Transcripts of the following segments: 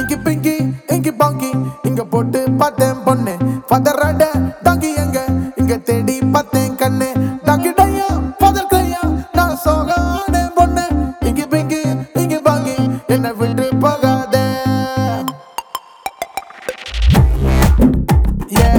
Inky pinky, inky bonky, inga போட்டு பார்த்தேன் பொண்ணு பதறட டாங்கி எங்க இங்க தேடி பார்த்தேன் கண்ணு டாங்கி டையா பதல் கையா நான் சோகானே பொண்ணு இங்கி பிங்கி இங்கி பாங்கி என்ன விட்டு போகாதே yeah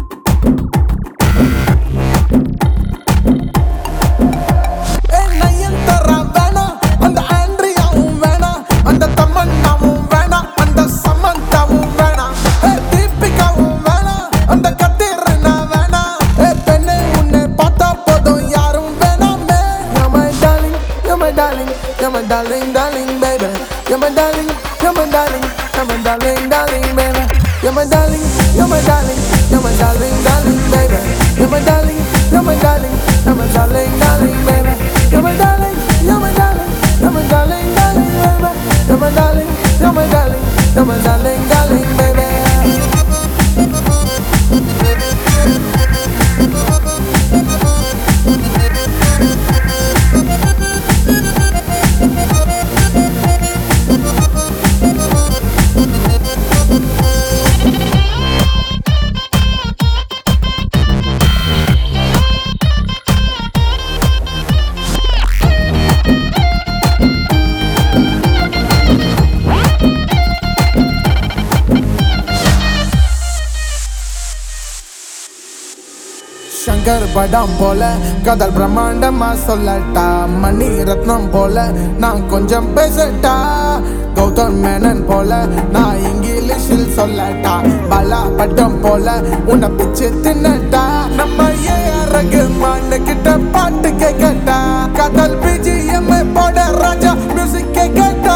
You're my darling, darling, baby. You're my darling, you're my darling, you're my darling, darling, baby. You're my darling, you're my darling, you're my darling, darling, baby. You're my darling, you're my darling, you're my darling, darling, baby. You're my darling, you're my darling, you're my darling, darling, baby. You're my darling, you're my darling, you're my darling, darling, baby. Shankar पடம் போல கதல் பிரம்மாண்டமா சொல்லட்டா மணி ரத்னம் போல நான் கொஞ்சம் பேசட்டா கௌதம் மேனன் போல நான் இங்கிலீஷில் சொல்லட்டா பாலா பட்டம் போல உன்னை பிச்சு தின்னட்டா நம்ம ரகுமான் கிட்ட பாட்டு கேட்கட்டா கதல் பிஜிஎம் போட ராஜா மியூசிக் கேட்கட்டா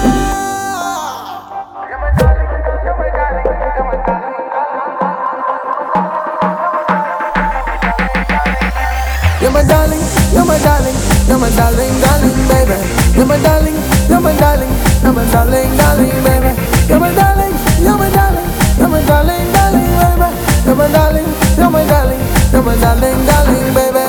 You're my darling, you're my darling, you're my darling, darling, baby. You're my darling, you're my darling, you're my darling, darling, baby. You're my darling, you're my darling, you're my darling, darling, baby. You're my darling, you're my darling, you're my darling, darling, baby.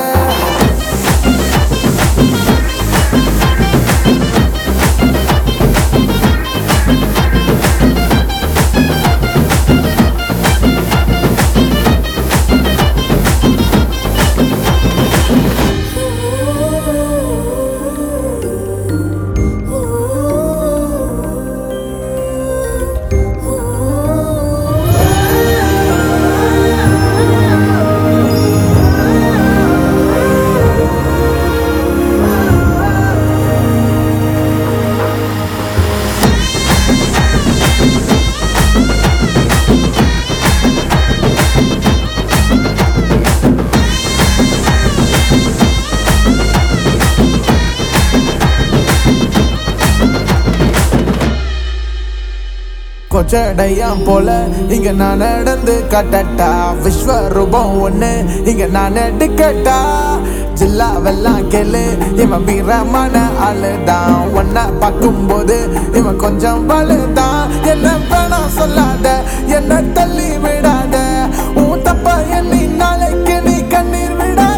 Kochadaiiyaan போல இங்க நான் நடந்து கட்டட்டா விஸ்வரூபம் ஒண்ணு இங்க நான் எடுக்கட்டா ஜில்லாவெல்லாம் கேளு இவன் வீரமான ஆளுதான் ஒன்ன பார்க்கும்போது இவன் கொஞ்சம் வலுதான் என்ன வேணா சொல்லாத என்ன தள்ளி விடாத உன் தப்ப எண்ணி நாளைக்கு நீ கண்ணீர் விடாத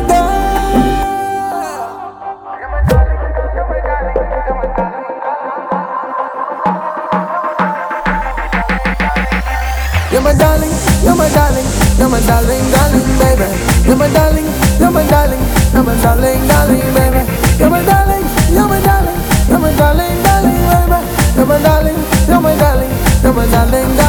You're my darling, you're my darling, you're my darling, darling, baby. You're my darling, you're my darling, you're my darling, darling, baby. You're my darling, you're my darling, you're my darling, darling, baby. You're my darling, you're my darling, you're my darling.